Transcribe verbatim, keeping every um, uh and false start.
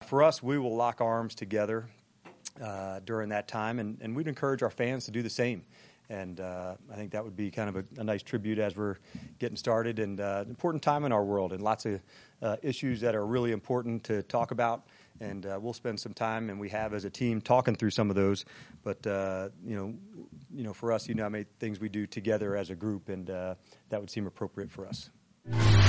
for us, we will lock arms together uh, during that time, and, and we'd encourage our fans to do the same. And uh, I think that would be kind of a, a nice tribute as we're getting started, and uh, an important time in our world, and lots of uh, issues that are really important to talk about. And uh, we'll spend some time, and we have as a team, talking through some of those. But uh, you know, you know, for us, you know, how many things we do together as a group, and uh, that would seem appropriate for us.